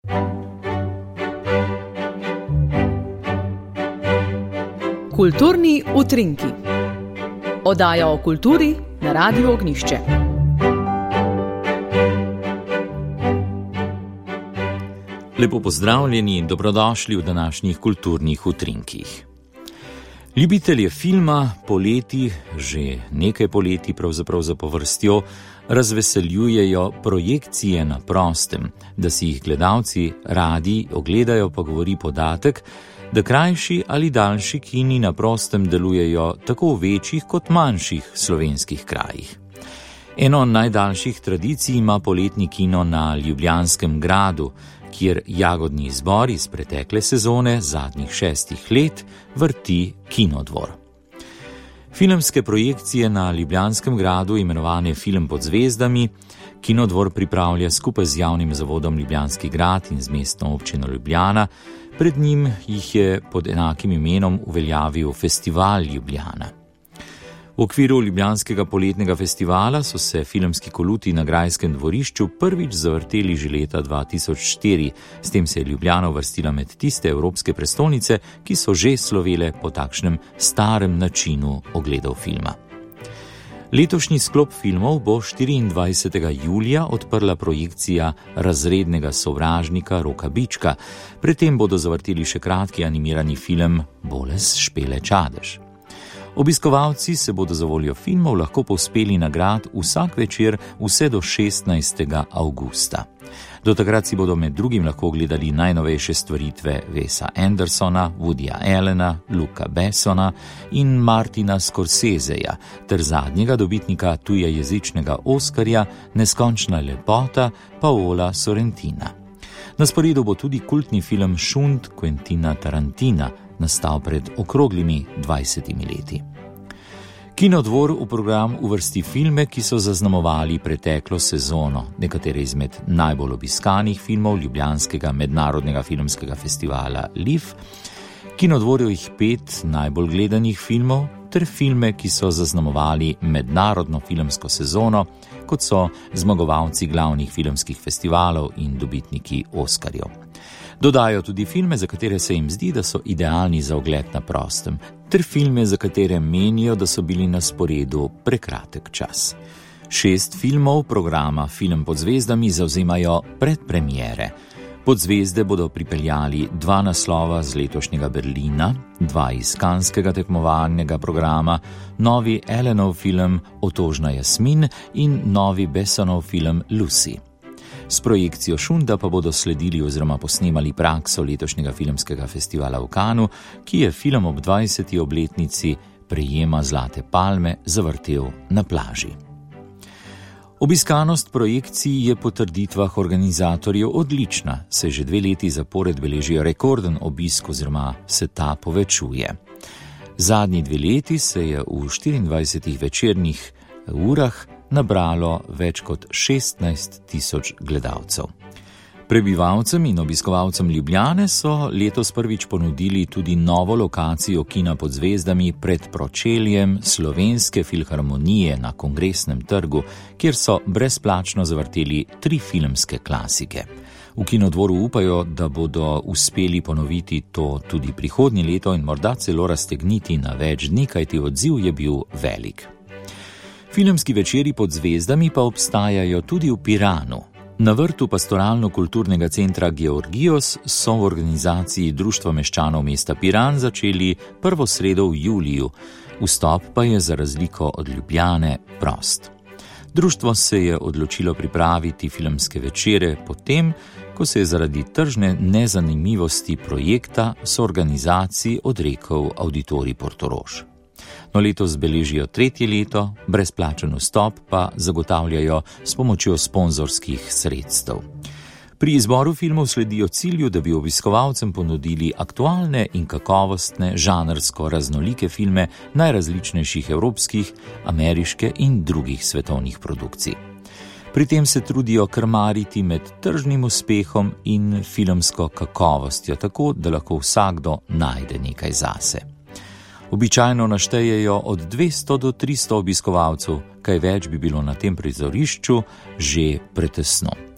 Kulturni utrinki. Oddaja o kulturi na Radiu Ognjišče. Lepo pozdravljeni in dobrodošli v današnjih kulturnih utrinkih. Ljubitelje filma poleti, že nekaj poleti pravzaprav zapovrstjo, razveseljujejo projekcije na prostem, da si jih gledalci radi ogledajo, pa govori podatek, da krajši ali daljši kini na prostem delujejo tako v večjih kot manjših slovenskih krajih. Eno najdaljših tradicij ima poletni kino na Ljubljanskem gradu, kjer jagodni izbor iz pretekle sezone zadnjih 6 let vrti Kinodvor. Filmske projekcije na Ljubljanskem gradu, imenovane Film pod zvezdami, Kinodvor pripravlja skupaj z javnim zavodom Ljubljanski grad in z mestno občino Ljubljana. Pred njim jih je pod enakim imenom uveljavil Festival Ljubljana. V okviru Ljubljanskega poletnega festivala so se filmski koluti na Grajskem dvorišču prvič zavrteli že leta 2004. S tem se je Ljubljana uvrstila med tiste evropske prestolnice, ki so že slovele po takšnem starem načinu ogledov filma. Letošnji sklop filmov bo 24. julija odprla projekcija Razrednega sovražnika Roka Bička. Pred tem bodo zavrteli še kratki animirani film Boles špele čadež. Obiskovalci se bodo za voljo filmov lahko povzpeli na grad vsak večer vse do 16. avgusta. Do takrat si bodo med drugim lahko ogledali najnovejše stvaritve Wesa Andersona, Woodyja Allena, Luca Bessona in Martina Scorseseja ter zadnjega dobitnika tujejezičnega Oskarja, Neskončna lepota Paola Sorrentina. Na sporedu bo tudi kultni film Šund Quentina Tarantina, nastal pred okroglimi 20 leti. Kinodvor v program uvrsti filme, ki so zaznamovali preteklo sezono, nekatere izmed najbolj obiskanih filmov Ljubljanskega mednarodnega filmskega festivala LIF, Kinodvorjevih 5 najbolj gledanih filmov ter filme, ki so zaznamovali mednarodno filmsko sezono, kot so zmagovalci glavnih filmskih festivalov in dobitniki Oskarjev. Dodajo tudi filme, za katere se jim zdi, da so idealni za ogled na prostem, ter filme, za katere menijo, da so bili na sporedu prekratek čas. 6 filmov programa Film pod zvezdami zavzemajo predpremiere. Pod zvezde bodo pripeljali 2 naslova z letošnjega Berlina, 2 iz kanskega tekmovalnega programa, novi Allenov film Otožna Jasmin in novi Bessonov film Lucy. S projekcijo Šunda pa bodo sledili oziroma posnemali prakso letošnjega filmskega festivala v Cannesu, ki je film ob 20. obletnici prejema Zlate palme zavrtel na plaži. Obiskanost projekcij je po trditvah organizatorjev odlična, saj že 2 leti zapored beležijo rekorden obisk oziroma se ta povečuje. Zadnji 2 leti se je v 24 večernih urah nabralo več kot 16.000 gledalcev. Prebivalcem in obiskovalcem Ljubljane so letos prvič ponudili tudi novo lokacijo kina pod zvezdami pred pročeljem Slovenske filharmonije na Kongresnem trgu, kjer so brezplačno zavrteli 3 filmske klasike. V Kinodvoru upajo, da bodo uspeli ponoviti to tudi prihodnje leto in morda celo raztegniti na več dni, kajti odziv je bil velik. Filmski večeri pod zvezdami pa obstajajo tudi v Piranu. Na vrtu Pastoralno-kulturnega centra Georgios so v organizaciji Društva meščanov mesta Piran začeli prvo sredo v juliju. Vstop pa je za razliko od Ljubljane prost. Društvo se je odločilo pripraviti filmske večere potem, ko se je zaradi tržne nezanimivosti projekta soorganizaciji odrekel Auditorij Portorož. No, letos beležijo 3. leto, brezplačen vstop pa zagotavljajo s pomočjo sponzorskih sredstev. Pri izboru filmov sledijo cilju, da bi obiskovalcem ponudili aktualne in kakovostne, žanrsko raznolike filme najrazličnejših evropskih, ameriške in drugih svetovnih produkcij. Pri tem se trudijo krmariti med tržnim uspehom in filmsko kakovostjo, tako da lahko vsakdo najde nekaj zase. Običajno naštejejo od 200 do 300 obiskovalcev, kaj več bi bilo na tem prizorišču že pretesno.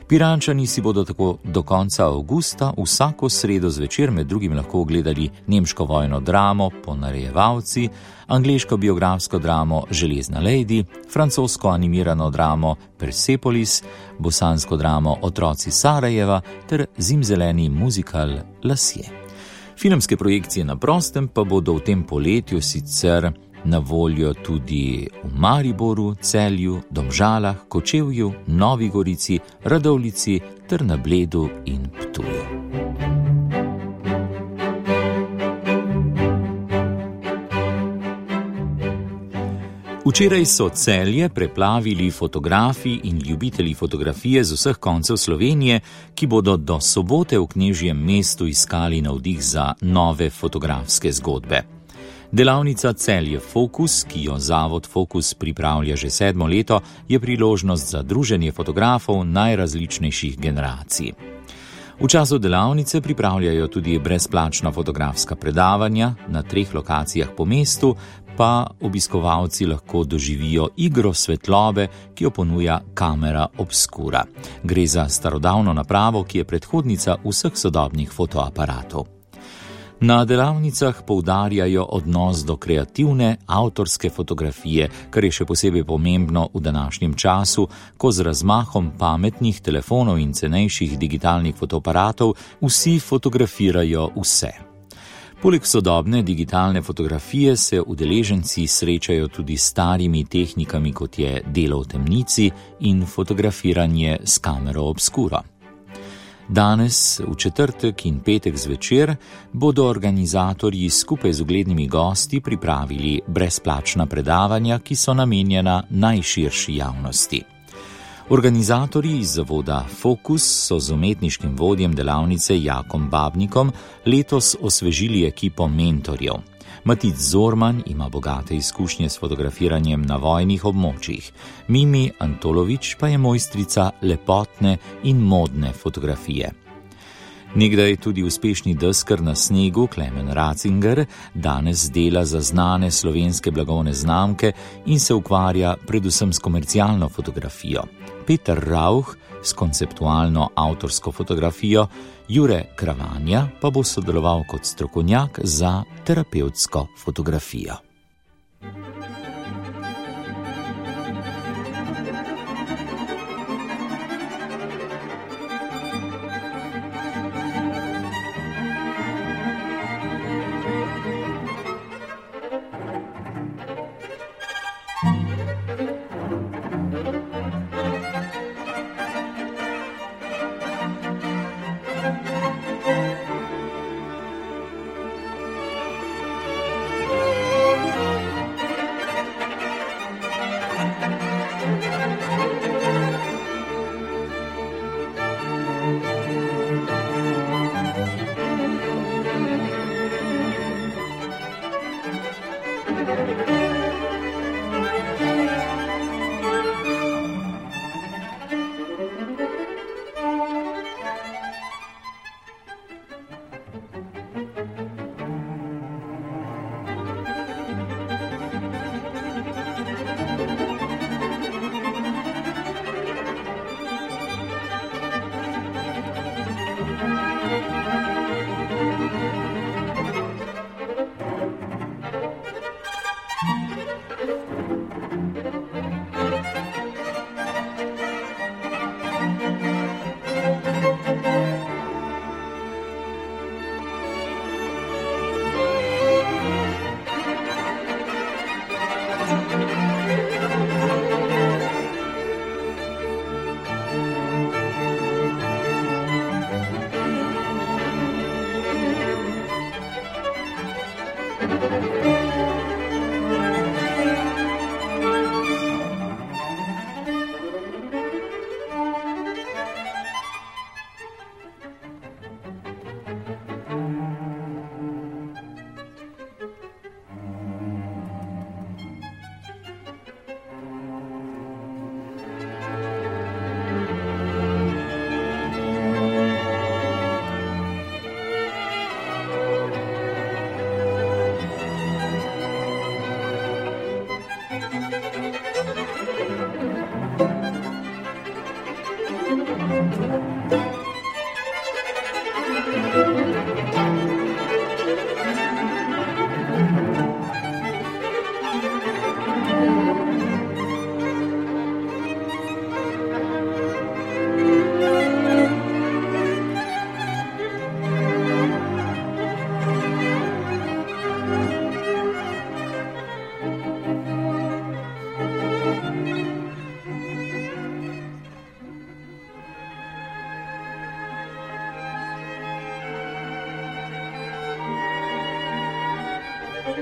Pirančani si bodo tako do konca avgusta vsako sredo zvečer med drugim lahko ogledali nemško vojno dramo Ponarejevalci, angleško biografsko dramo Železna lady, francosko animirano dramo Persepolis, bosansko dramo Otroci Sarajeva ter zimzeleni muzikal Lasje. Filmske projekcije na prostem pa bodo v tem poletju sicer na voljo tudi v Mariboru, Celju, Domžalah, Kočevju, Novi Gorici, Radovljici ter na Bledu in Ptuju. Včeraj so Celje preplavili fotografi in ljubitelji fotografije z vseh koncev Slovenije, ki bodo do sobote v Knežjem mestu iskali navdih za nove fotografske zgodbe. Delavnica Celje Fokus, ki jo Zavod Fokus pripravlja že 7. leto, je priložnost za druženje fotografov najrazličnejših generacij. V času delavnice pripravljajo tudi brezplačna fotografska predavanja na 3 lokacijah po mestu, pa obiskovalci lahko doživijo igro svetlobe, ki jo ponuja kamera obskura. Gre za starodavno napravo, ki je predhodnica vseh sodobnih fotoaparatov. Na delavnicah poudarjajo odnos do kreativne, avtorske fotografije, kar je še posebej pomembno v današnjem času, ko z razmahom pametnih telefonov in cenejših digitalnih fotoaparatov vsi fotografirajo vse. Poleg sodobne digitalne fotografije se udeleženci srečajo tudi s starimi tehnikami, kot je delo v temnici in fotografiranje s kamero obskuro. Danes, v četrtek in petek zvečer, bodo organizatorji skupaj z uglednimi gosti pripravili brezplačna predavanja, ki so namenjena najširši javnosti. Organizatorji iz zavoda Fokus so z umetniškim vodjem delavnice Jakom Babnikom letos osvežili ekipo mentorjev. Matic Zorman ima bogate izkušnje s fotografiranjem na vojnih območjih. Mimi Antolovič pa je mojstrica lepotne in modne fotografije. Nekdaj tudi uspešni deskar na snegu Klemen Ratzinger danes dela za znane slovenske blagovne znamke in se ukvarja predvsem s komercialno fotografijo. Peter Rauch s konceptualno avtorsko fotografijo, Jure Kravanja pa bo sodeloval kot strokovnjak za terapevtsko fotografijo.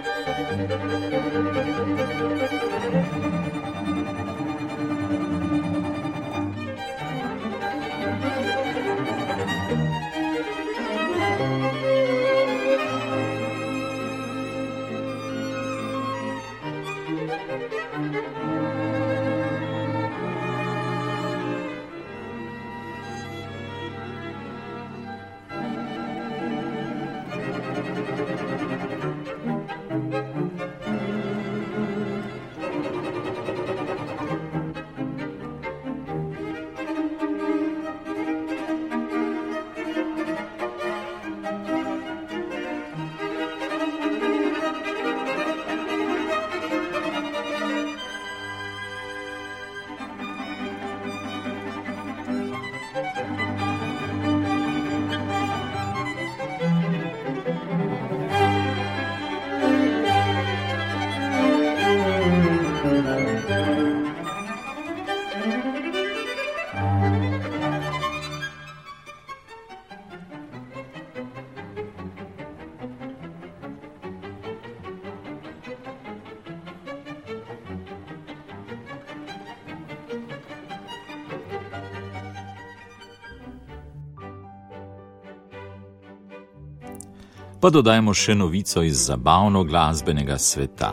Pa dodajmo še novico iz zabavno-glasbenega sveta.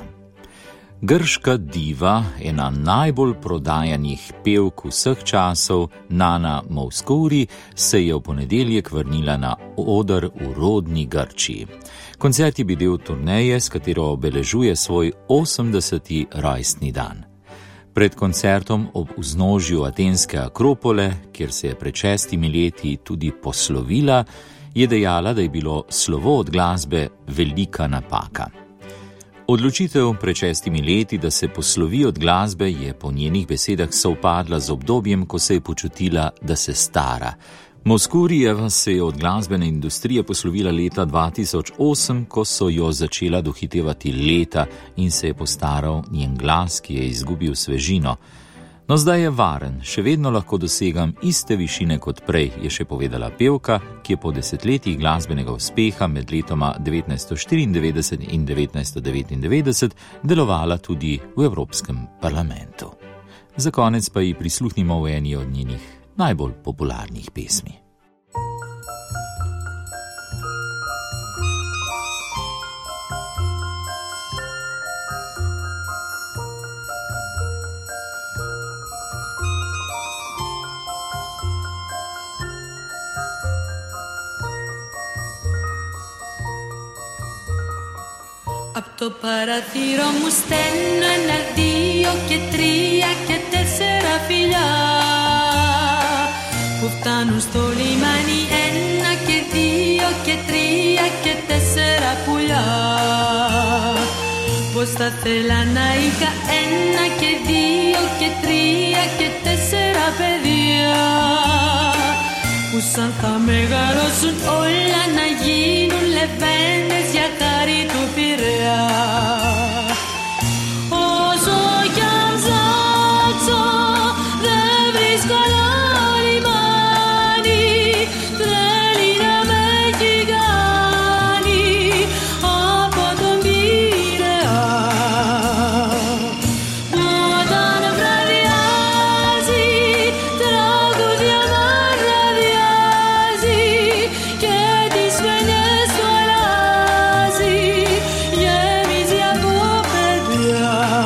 Grška diva, ena najbolj prodajanih pevk vseh časov, Nana Mouskouri, se je v ponedeljek vrnila na oder v rodni Grčiji. Koncert je bil del turneje, s katero obeležuje svoj 80. rojstni dan. Pred koncertom ob vznožju atenske Akropole, kjer se je pred 6 leti tudi poslovila, je dejala, da je bilo slovo od glasbe velika napaka. Odločitev pred 6 leti, da se poslovi od glasbe, je po njenih besedah sovpadla z obdobjem, ko se je počutila, da se stara. Mouskourijeva se je od glasbene industrije poslovila leta 2008, ko so jo začela dohitevati leta in se je postaral njen glas, ki je izgubil svežino. No, zdaj je varen, še vedno lahko dosegam iste višine kot prej, je še povedala pevka, ki je po desetletjih glasbenega uspeha med letoma 1994 in 1999 delovala tudi v Evropskem parlamentu. Za konec pa ji prisluhnimo v eni od njenih najbolj popularnih pesmi. Απ' το παραθύρο μου στέλνω 1, 2 και 3 και 4 φιλιά που φτάνουν στο λιμάνι 1 και 2 και 3 και 4 πουλιά. Πως θα θέλα να είχα 1 και 2 και 3 και 4 παιδιά που σαν θα μεγαλώσουν όλα να γίνουν λεβέντες για χάρη του Πειραιά. Όσο κι αν ψάξω δεν βρίσκω άλλο λιμάνι, θέλει να με έχει κάνει από τον Πειραιά. Όταν βραδιάζει τραγούδια μαραδιάζει και τις φαινιές του αλλάζει, γεμίζει από παιδιά.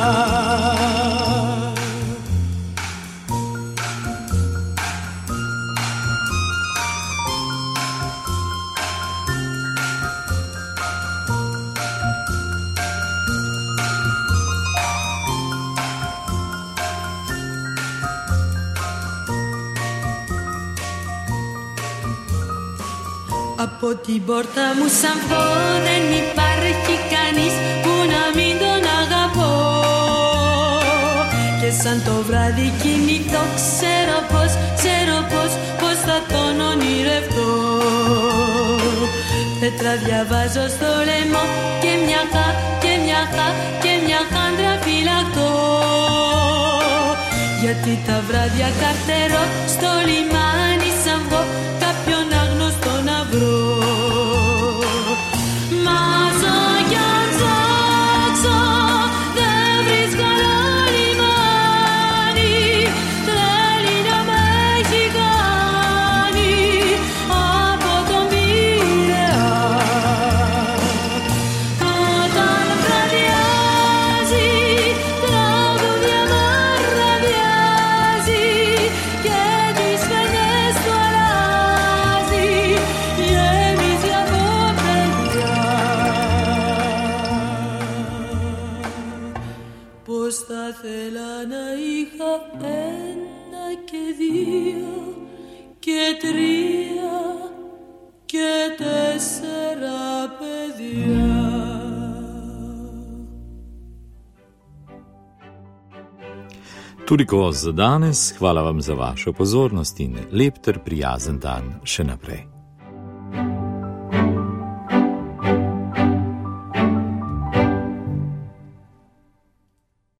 Από την πόρτα μου σαν πω δεν υπάρχει κανείς που να μην τον αγαπώ και σαν το βράδυ κοιμηθώ ξέρω πως θα τον ονειρευτώ. Πέτρα διαβάζω στο λαιμό και μια χάντρα φυλακτώ γιατί τα βράδια καρτερώ στο λιμάνι σαν βγω κάποιον άγνωστο να βρω. Μα όσο κι αν είχα 1 και 2 και 3 και 4 παιδιά. Toliko za danes, hvala vam za vašo pozornost in lep ter prijazen dan še naprej.